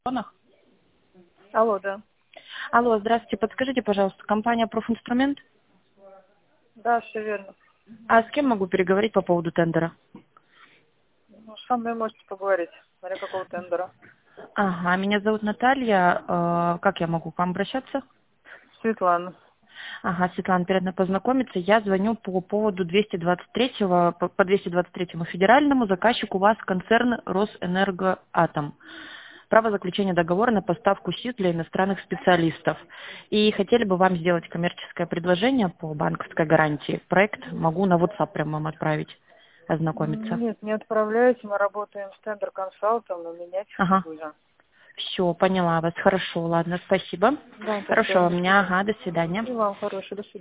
телефонах. Алло, да. Алло, здравствуйте, подскажите, пожалуйста, компания «Профинструмент». Да, все верно. А с кем могу переговорить по поводу тендера? Ну, со мной можете поговорить. Смотря какого тендера. Ага, меня зовут Наталья. Как я могу к вам обращаться? Светлана. Ага, Светлана, приятно познакомиться. Я звоню по поводу 223-го, по 223-му федеральному. Заказчик у вас концерн «Росэнергоатом». Право заключения договора на поставку СИС для иностранных специалистов. И хотели бы вам сделать коммерческое предложение по банковской гарантии. Проект могу на WhatsApp прямо вам отправить, ознакомиться. Нет, не отправляйте. Мы работаем с тендер консалтом, но менять их не Ага, будем. все, поняла вас. Хорошо, ладно, спасибо. Да, до Хорошо, у свидания, до меня, свидания. ага, до свидания. И вам хорошего, до свидания.